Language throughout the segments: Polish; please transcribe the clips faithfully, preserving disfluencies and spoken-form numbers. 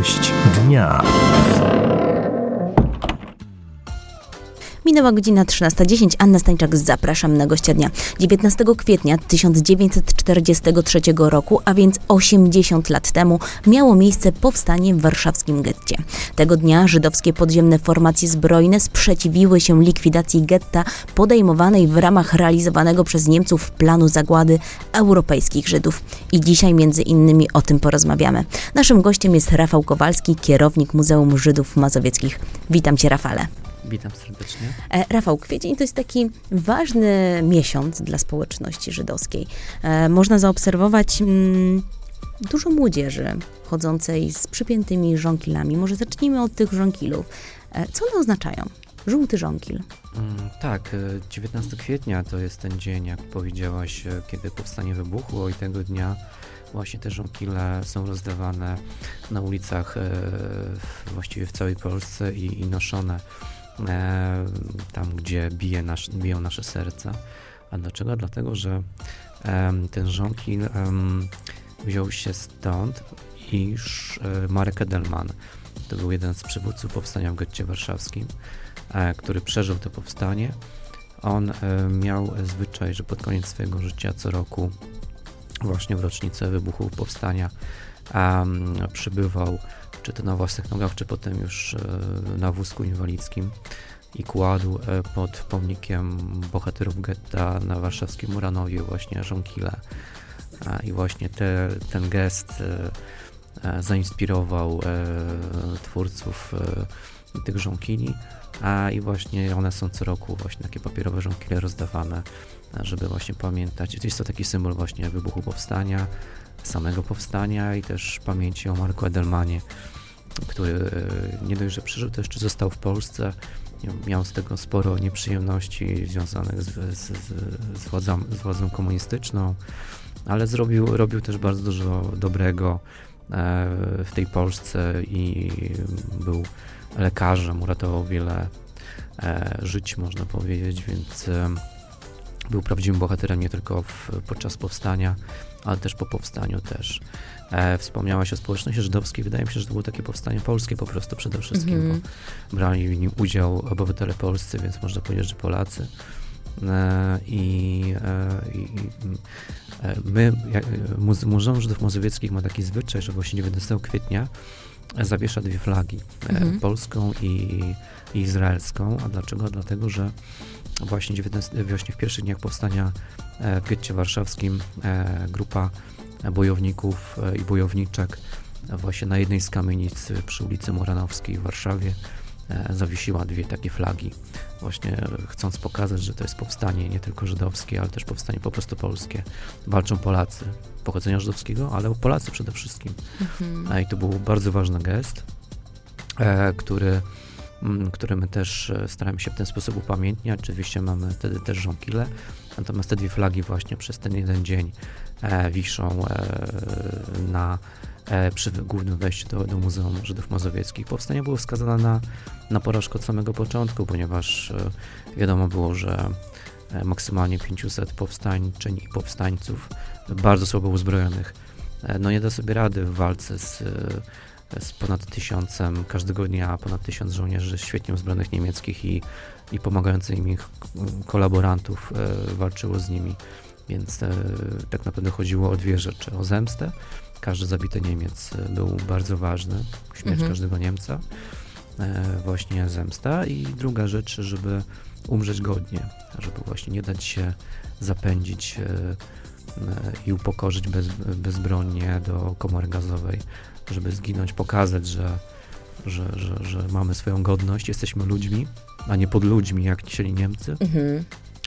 Gość dnia. Minęła godzina trzynasta dziesięć. Anna Stańczak, zapraszam na gościa dnia. dziewiętnastego kwietnia tysiąc dziewięćset czterdziestego trzeciego roku, a więc osiemdziesiąt lat temu, miało miejsce powstanie w warszawskim getcie. Tego dnia żydowskie podziemne formacje zbrojne sprzeciwiły się likwidacji getta podejmowanej w ramach realizowanego przez Niemców planu zagłady europejskich Żydów. I dzisiaj między innymi o tym porozmawiamy. Naszym gościem jest Rafał Kowalski, kierownik Muzeum Żydów Mazowieckich. Witam Cię, Rafale. Witam serdecznie. E, Rafał, kwiecień to jest taki ważny miesiąc dla społeczności żydowskiej. E, można zaobserwować mm, dużo młodzieży chodzącej z przypiętymi żonkilami. Może zacznijmy od tych żonkilów. E, co one oznaczają? Żółty żonkil. Mm, tak, dziewiętnastego kwietnia to jest ten dzień, jak powiedziałaś, kiedy powstanie wybuchło i tego dnia właśnie te żonkile są rozdawane na ulicach e, właściwie w całej Polsce i, i noszone E, tam, gdzie bije nasz, biją nasze serca. A dlaczego? Dlatego, że e, ten żonkil e, wziął się stąd, iż e, Marek Edelman, to był jeden z przywódców powstania w getcie warszawskim, e, który przeżył to powstanie. On e, miał zwyczaj, że pod koniec swojego życia co roku, właśnie w rocznicę wybuchu powstania, e, przybywał czy to na własnych nogach, czy potem już e, na wózku inwalidzkim i kładł e, pod pomnikiem bohaterów getta na warszawskim Muranowie właśnie żonkile. E, I właśnie te, ten gest e, e, zainspirował e, twórców e, tych żonkili, a i właśnie one są co roku właśnie takie papierowe żonkile rozdawane, żeby właśnie pamiętać. Jest to taki symbol właśnie wybuchu powstania, samego powstania i też pamięci o Marku Edelmanie, który nie dość, że przeżył, to jeszcze został w Polsce. Miał z tego sporo nieprzyjemności związanych z, z, z, władzą, z władzą komunistyczną, ale zrobił, robił też bardzo dużo dobrego w tej Polsce i był lekarzem, uratował wiele żyć, można powiedzieć, więc był prawdziwym bohaterem nie tylko w, podczas powstania, ale też po powstaniu też. E, wspomniałaś o społeczności żydowskiej. Wydaje mi się, że to było takie powstanie polskie po prostu przede wszystkim, mm-hmm. bo brali w nim udział obywatele polscy, więc można powiedzieć, że Polacy. E, i, e, i e, my, jak, Muzeum Żydów Mazowieckich ma taki zwyczaj, że właśnie dziewiętnastego kwietnia zawiesza dwie flagi, mm-hmm. e, polską i, i izraelską. A dlaczego? Dlatego, że właśnie, właśnie w pierwszych dniach powstania w getcie warszawskim grupa bojowników i bojowniczek właśnie na jednej z kamienic przy ulicy Muranowskiej w Warszawie zawiesiła dwie takie flagi, właśnie chcąc pokazać, że to jest powstanie nie tylko żydowskie, ale też powstanie po prostu polskie. Walczą Polacy pochodzenia żydowskiego, ale Polacy przede wszystkim. Mhm. I to był bardzo ważny gest, który które my też staramy się w ten sposób upamiętniać. Oczywiście mamy wtedy też żonkile, natomiast te dwie flagi właśnie przez ten jeden dzień e, wiszą e, na, e, przy głównym wejściu do, do Muzeum Żydów Mazowieckich. Powstanie było wskazane na, na porażkę od samego początku, ponieważ e, wiadomo było, że e, maksymalnie pięciuset powstańczyń i powstańców bardzo słabo uzbrojonych e, no nie da sobie rady w walce z e, z ponad tysiącem, każdego dnia ponad tysiąc żołnierzy świetnie uzbrojonych niemieckich i, i pomagających im ich kolaborantów e, walczyło z nimi. Więc e, tak naprawdę chodziło o dwie rzeczy. O zemstę. Każdy zabity Niemiec był bardzo ważny. Śmierć mhm. każdego Niemca. E, właśnie zemsta. I druga rzecz, żeby umrzeć godnie. Żeby właśnie nie dać się zapędzić e, e, i upokorzyć bez, bezbronnie do komory gazowej. Żeby zginąć, pokazać, że, że, że, że mamy swoją godność, jesteśmy ludźmi, a nie pod ludźmi, jak chcieli Niemcy. Mhm.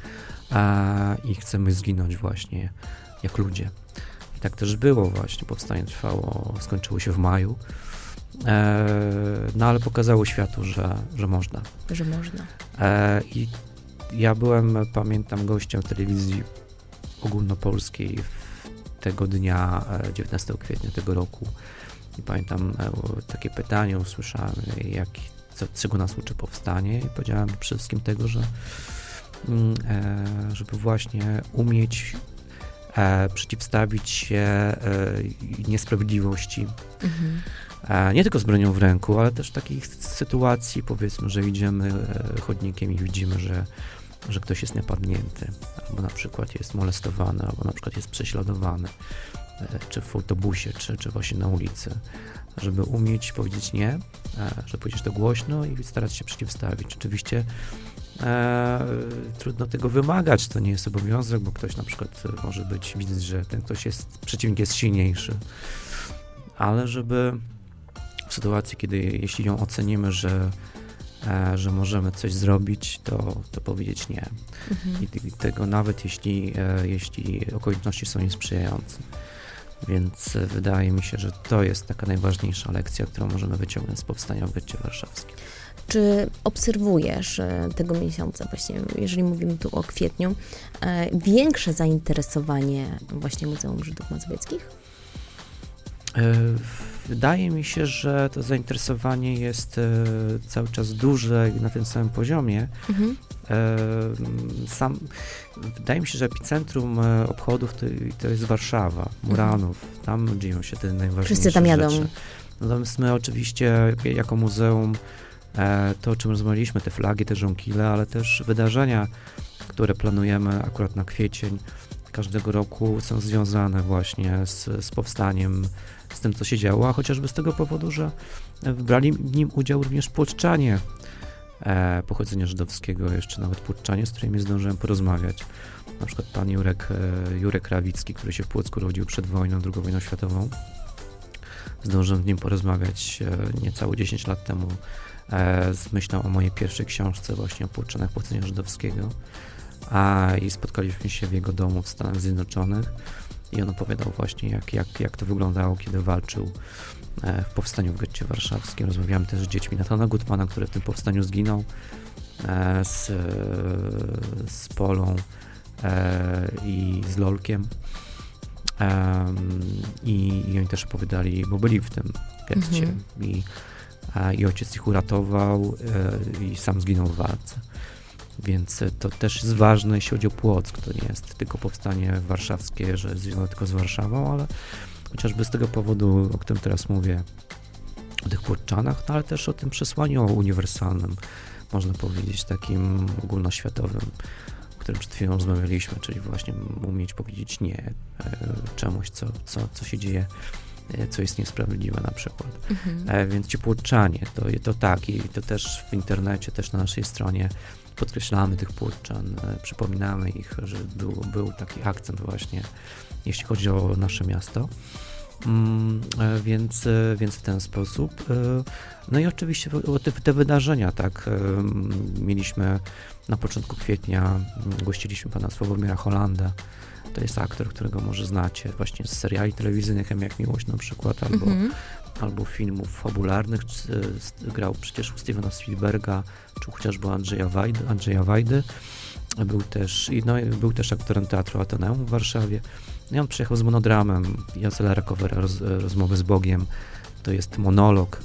A, I chcemy zginąć właśnie jak ludzie. I tak też było właśnie. Powstanie trwało, skończyło się w maju. E, no ale pokazało światu, że, że można. Że można. E, I ja byłem, pamiętam, gościem telewizji ogólnopolskiej tego dnia, dziewiętnastego kwietnia tego roku. I pamiętam e, takie pytanie usłyszałem, jak, co, czego nas uczy powstanie, i powiedziałem przede wszystkim tego, że mm, e, żeby właśnie umieć e, przeciwstawić się e, niesprawiedliwości. Mhm. E, nie tylko z bronią w ręku, ale też takich sytuacji, powiedzmy, że idziemy e, chodnikiem i widzimy, że, że ktoś jest napadnięty, albo na przykład jest molestowany, albo na przykład jest prześladowany, e, czy w autobusie, czy, czy właśnie na ulicy. Żeby umieć powiedzieć nie, e, żeby powiedzieć to głośno i starać się przeciwstawić. Oczywiście e, trudno tego wymagać, to nie jest obowiązek, bo ktoś na przykład może być, widzieć, że ten ktoś jest, przeciwnik jest silniejszy, ale żeby w sytuacji, kiedy jeśli ją ocenimy, że, e, że możemy coś zrobić, to, to powiedzieć nie. Mhm. I, I tego nawet jeśli, e, jeśli okoliczności są niesprzyjające. Więc wydaje mi się, że to jest taka najważniejsza lekcja, którą możemy wyciągnąć z powstania w getcie warszawskim. Czy obserwujesz tego miesiąca, właśnie jeżeli mówimy tu o kwietniu, większe zainteresowanie właśnie Muzeum Żydów Mazowieckich? Wydaje mi się, że to zainteresowanie jest cały czas duże i na tym samym poziomie. Mhm. Sam, wydaje mi się, że epicentrum obchodów to, to jest Warszawa, Muranów. Mhm. Tam dzieją się te najważniejsze Wszyscy tam jadą. rzeczy. Natomiast my oczywiście jako muzeum, to o czym rozmawialiśmy, te flagi, te żonkile, ale też wydarzenia, które planujemy akurat na kwiecień każdego roku, są związane właśnie z, z powstaniem, z tym, co się działo, a chociażby z tego powodu, że wybrali w nim udział również płoczczanie e, pochodzenia żydowskiego, jeszcze nawet płoczczanie, z którymi zdążyłem porozmawiać. Na przykład pan Jurek, e, Jurek Rawicki, który się w Płocku urodził przed wojną, drugą wojną światową. Zdążyłem z nim porozmawiać e, niecałe dziesięć lat temu e, z myślą o mojej pierwszej książce właśnie o płoczczanach pochodzenia żydowskiego. A i spotkaliśmy się w jego domu w Stanach Zjednoczonych i on opowiadał właśnie, jak, jak, jak to wyglądało, kiedy walczył e, w powstaniu w getcie warszawskim. Rozmawiałem też z dziećmi Nathana Gutmana, który w tym powstaniu zginął, e, z, e, z Polą e, i z Lolkiem. E, i, I oni też opowiadali, bo byli w tym getcie mhm. i, a, i ojciec ich uratował e, i sam zginął w walce. Więc to też jest ważne, jeśli chodzi o Płock. To nie jest tylko powstanie warszawskie, że jest związane tylko z Warszawą, ale chociażby z tego powodu, o którym teraz mówię, o tych płoczczanach, no ale też o tym przesłaniu uniwersalnym, można powiedzieć, takim ogólnoświatowym, o którym przed chwilą rozmawialiśmy, czyli właśnie umieć powiedzieć nie czemuś, co, co, co się dzieje, co jest niesprawiedliwe na przykład. Mhm. E, więc ci płoczczanie, to, to tak i to też w internecie, też na naszej stronie podkreślamy tych płoczczan, e, przypominamy ich, że był, był taki akcent właśnie, jeśli chodzi o nasze miasto. Mm, e, więc, e, więc w ten sposób. E, no i oczywiście o te, te wydarzenia, tak, e, mieliśmy na początku kwietnia, gościliśmy pana Sławomira Holanda. To jest aktor, którego może znacie właśnie z seriali telewizyjnych, jak Miłość na przykład, albo, mm-hmm. albo filmów fabularnych. Grał przecież u Stevena Spielberga, czy chociażby Andrzeja Wajdy. Andrzeja Wajdy. Był też, no, był też aktorem Teatru Ateneum w Warszawie. I on przyjechał z monodramem Jacela Rakowera, roz, Rozmowy z Bogiem. To jest monolog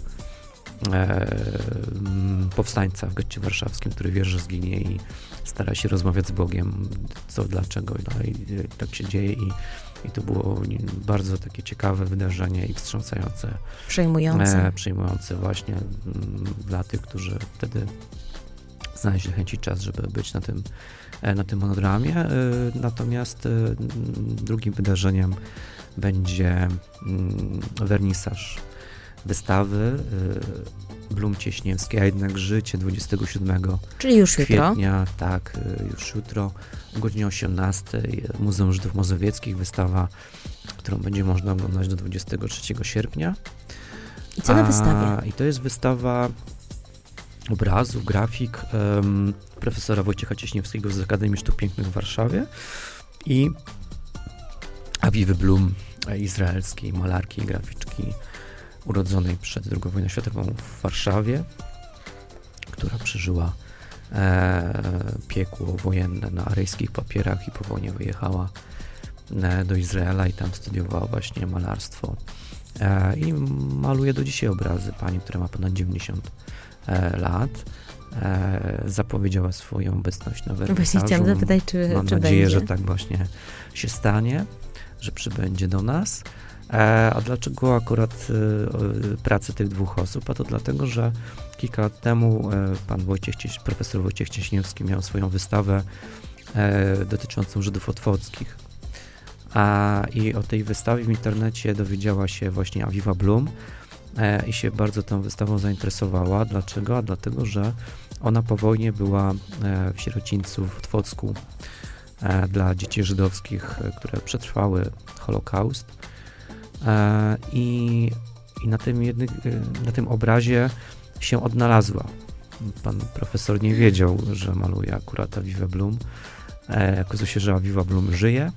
e, powstańca w getcie warszawskim, który wie, że zginie i stara się rozmawiać z Bogiem, co, dlaczego, no i, i tak się dzieje i, i to było bardzo takie ciekawe wydarzenie i wstrząsające. Przejmujące. E, przejmujące właśnie m, dla tych, którzy wtedy znaleźli chęci czas, żeby być na tym, e, na tym monodramie. E, natomiast e, drugim wydarzeniem będzie m, wernisaż wystawy y, Blum Cieśniewskiej, a jednak życie dwudziestego siódmego Czyli już kwietnia, jutro. tak, y, już jutro o godzinie osiemnastej Muzeum Żydów Mazowieckich, wystawa, którą będzie można oglądać do dwudziestego trzeciego sierpnia. I co na wystawie? I to jest wystawa obrazów, grafik um, profesora Wojciecha Cieśniewskiego z Akademii Sztuk Pięknych w Warszawie i Aviwy Blum, izraelskiej malarki i graficzki urodzonej przed drugą wojną światową w Warszawie, która przeżyła e, piekło wojenne na aryjskich papierach i po wojnie wyjechała e, do Izraela i tam studiowała właśnie malarstwo. E, I maluje do dzisiaj obrazy pani, która ma ponad dziewięćdziesiąt e, lat. e, zapowiedziała swoją obecność na wernisażu. Właśnie chciałam zapytać, czy, Mam czy nadzieję, będzie. że tak właśnie się stanie, że przybędzie do nas. E, a dlaczego akurat e, pracy tych dwóch osób? A to dlatego, że kilka lat temu e, pan Wojciech, Cieś- profesor Wojciech Cieśniewski miał swoją wystawę e, dotyczącą Żydów otwockich. A, I o tej wystawie w internecie dowiedziała się właśnie Aviva Blum e, i się bardzo tą wystawą zainteresowała. Dlaczego? A dlatego, że ona po wojnie była e, w sierocińcu w Otwocku e, dla dzieci żydowskich, e, które przetrwały Holokaust. E, i, I na tym jednym, e, na tym obrazie się odnalazła. Pan profesor nie wiedział, że maluje akurat Avivę Blum. E, okazuje się, że Aviva Blum żyje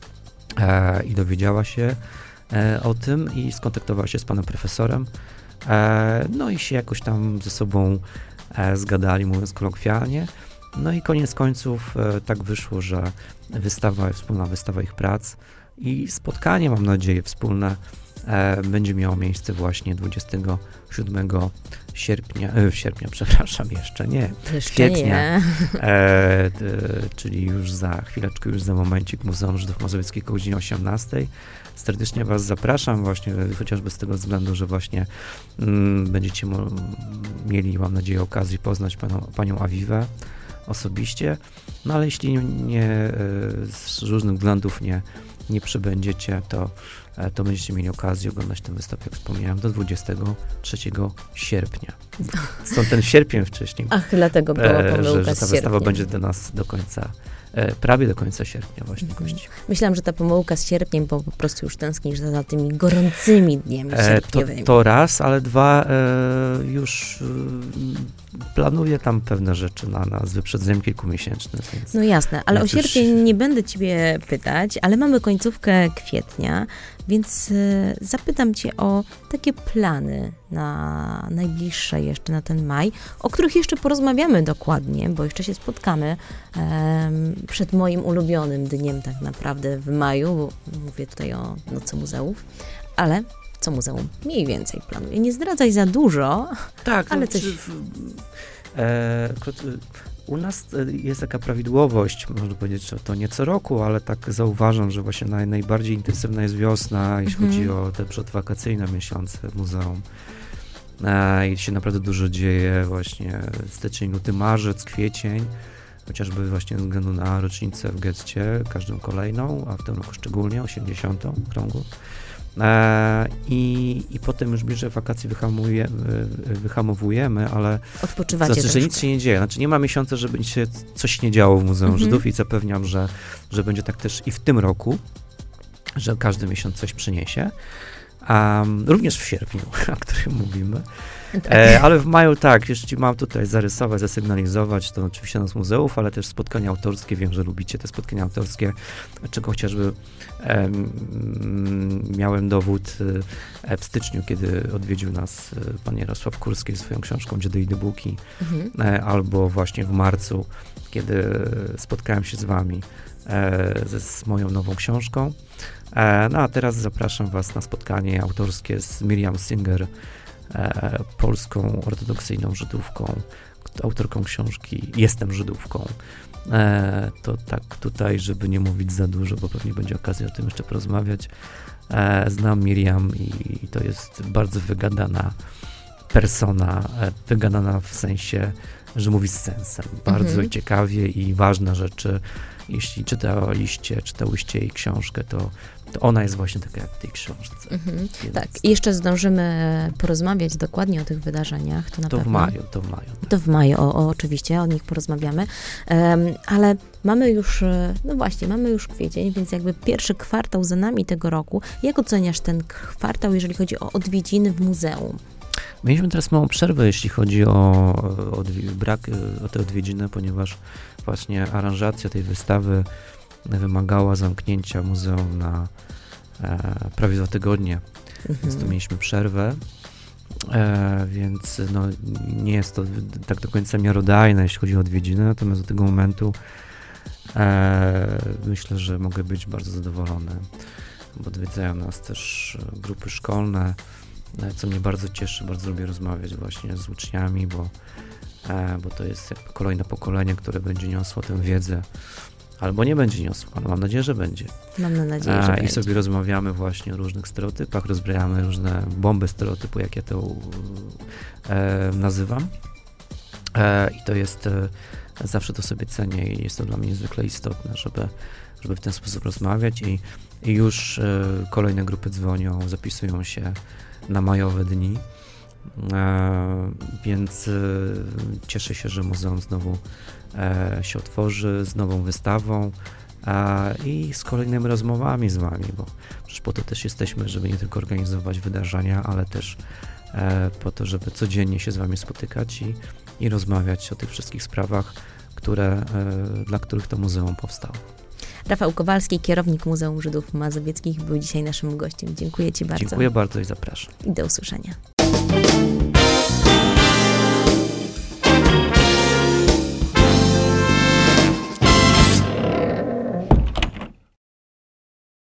e, i dowiedziała się e, o tym i skontaktowała się z panem profesorem. E, no i się jakoś tam ze sobą e, zgadali, mówiąc kolokwialnie. No i koniec końców e, tak wyszło, że wystawa, wspólna wystawa ich prac i spotkanie, mam nadzieję, wspólne e, będzie miało miejsce właśnie dwudziestego siódmego sierpnia, e, sierpnia, przepraszam, jeszcze nie, Jeszcze kwietnia, nie. e, d, czyli już za chwileczkę, już za momencik Muzeum Żydów Mazowieckiego o godzinie osiemnastej. Serdecznie was zapraszam właśnie, chociażby z tego względu, że właśnie mm, będziecie mo- mieli, mam nadzieję, okazję poznać panią, panią Avivę osobiście, no ale jeśli nie, e, z różnych względów nie nie przybędziecie, to, to będziecie mieli okazję oglądać tę wystawę, jak wspomniałem, do dwudziestego trzeciego sierpnia. Stąd ten sierpień wcześniej. Ach, dlatego była pomyłka e, że, że ta z wystawa sierpniem. będzie do nas do końca, e, prawie do końca sierpnia właśnie Mhm. gości. Myślałam, że ta pomyłka z sierpniem, bo po prostu już tęsknisz za, za tymi gorącymi dniami E, to, sierpniowymi. to raz, ale dwa, e, już e, planuję tam pewne rzeczy na, na z wyprzedzeniem kilkumiesięcznym. Więc No jasne, ale Więc o już- sierpień nie będę ciebie pytać, ale mamy końcówkę kwietnia, więc e, zapytam cię o takie plany na najbliższe jeszcze, na ten maj, o których jeszcze porozmawiamy dokładnie, bo jeszcze się spotkamy em, przed moim ulubionym dniem tak naprawdę w maju, bo mówię tutaj o Nocy Muzeów, ale co muzeum mniej więcej planuje. Nie zdradzaj za dużo, tak, ale to coś- czy w, e, akurat, e, u nas e, jest taka prawidłowość, można powiedzieć, że to nie co roku, ale tak zauważam, że właśnie naj, najbardziej intensywna jest wiosna, jeśli Mhm. chodzi o te przedwakacyjne miesiące w muzeum. E, I się naprawdę dużo dzieje właśnie styczeń, luty, marzec, kwiecień, chociażby właśnie ze względu na rocznicę w getcie, każdą kolejną, a w tym roku szczególnie osiemdziesiątą krągu. E, i, I potem już bliżej wakacji wyhamuje, wy- wyhamowujemy, ale odpoczywacie znaczy, że troszkę. nic się nie dzieje. Znaczy nie ma miesiąca, żeby się coś nie działo w Muzeum Mhm. Żydów i zapewniam, że, że będzie tak też i w tym roku, że każdy miesiąc coś przyniesie. Um, również w sierpniu, o którym mówimy. E, ale w maju tak, jeśli mam tutaj zarysować, zasygnalizować, to oczywiście nas muzeów, ale też spotkania autorskie. Wiem, że lubicie te spotkania autorskie, czego chociażby em, miałem dowód e, w styczniu, kiedy odwiedził nas e, pan Jarosław Kurski ze swoją książką Dziady i Dybuki, Mhm. e, albo właśnie w marcu, kiedy spotkałem się z wami e, ze, z moją nową książką. E, no a teraz zapraszam was na spotkanie autorskie z Miriam Singer, e, polską ortodoksyjną Żydówką, k- autorką książki Jestem Żydówką. E, to tak tutaj, żeby nie mówić za dużo, bo pewnie będzie okazja o tym jeszcze porozmawiać. E, znam Miriam i to jest bardzo wygadana persona, e, wygadana w sensie, że mówi z sensem. Bardzo Mhm. ciekawie i ważne rzeczy. Jeśli czytaliście, czytałyście jej książkę, to, to ona jest właśnie taka jak w tej książce. Mhm. Więc Tak, i jeszcze zdążymy porozmawiać dokładnie o tych wydarzeniach, to na to w pewno. maju, to w maju. Tak. To w maju, o, o, oczywiście, o nich porozmawiamy, Em, ale mamy już, e, no właśnie, mamy już kwiecień, więc jakby pierwszy kwartał za nami tego roku. Jak oceniasz ten kwartał, jeżeli chodzi o odwiedziny w muzeum? Mieliśmy teraz małą przerwę, jeśli chodzi o, o odwi- brak, o te odwiedziny, ponieważ właśnie aranżacja tej wystawy wymagała zamknięcia muzeum na e, prawie dwa tygodnie. Więc tu Mhm. mieliśmy przerwę, e, więc no, nie jest to tak do końca miarodajne, jeśli chodzi o odwiedziny, natomiast do tego momentu e, myślę, że mogę być bardzo zadowolony, bo odwiedzają nas też grupy szkolne, e, co mnie bardzo cieszy, bardzo lubię rozmawiać właśnie z uczniami, bo e, bo to jest jakby kolejne pokolenie, które będzie niosło tę wiedzę, albo nie będzie niosło, ale mam nadzieję, że będzie. Mam nadzieję, że e, będzie. I sobie rozmawiamy właśnie o różnych stereotypach, rozbrajamy różne bomby stereotypu, jak ja to e, nazywam. E, I to jest, e, zawsze to sobie cenię i jest to dla mnie niezwykle istotne, żeby, żeby w ten sposób rozmawiać i, i już e, kolejne grupy dzwonią, zapisują się na majowe dni, e, więc e, cieszę się, że muzeum znowu e, się otworzy z nową wystawą e, i z kolejnymi rozmowami z wami, bo przecież po to też jesteśmy, żeby nie tylko organizować wydarzenia, ale też e, po to, żeby codziennie się z wami spotykać i, i rozmawiać o tych wszystkich sprawach, które, e, dla których to muzeum powstało. Rafał Kowalski, kierownik Muzeum Żydów Mazowieckich, był dzisiaj naszym gościem. Dziękuję ci bardzo. Dziękuję bardzo i zapraszam. I do usłyszenia.